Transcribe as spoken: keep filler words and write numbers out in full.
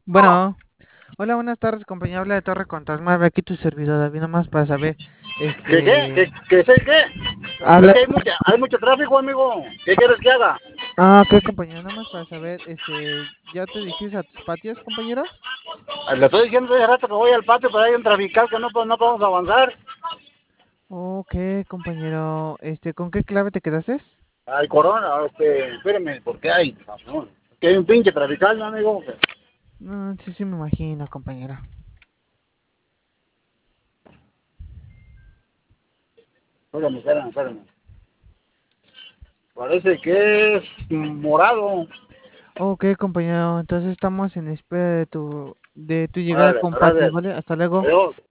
Bueno, hola, buenas tardes, compañero. Habla de Torre Fantasma. Ve aquí tu servidor, David, nomás para saber, ¿Qué qué? ¿Qué, este, qué sé qué? Es habla, que hay, mucha, hay mucho tráfico, amigo. ¿Qué quieres que haga? ah, ok, compañero, nomás para saber, este, ¿ya te dirigiste a tus patios, compañero? Le estoy diciendo hace rato que voy al patio, pero hay un trafical que no, pues, no podemos avanzar. Ok, compañero, este, ¿con qué clave te quedaste? Ay, corona, este, espérame, ¿por qué hay? No, que hay un pinche trafical, ¿no, amigo? No, sí, sí, me imagino, compañero. Espérame, espérame, espérame. Parece que es morado. Ok, compañero, entonces estamos en espera de tu, de tu llegada Órale, con patios, gracias. ¿vale? Hasta luego. Adiós.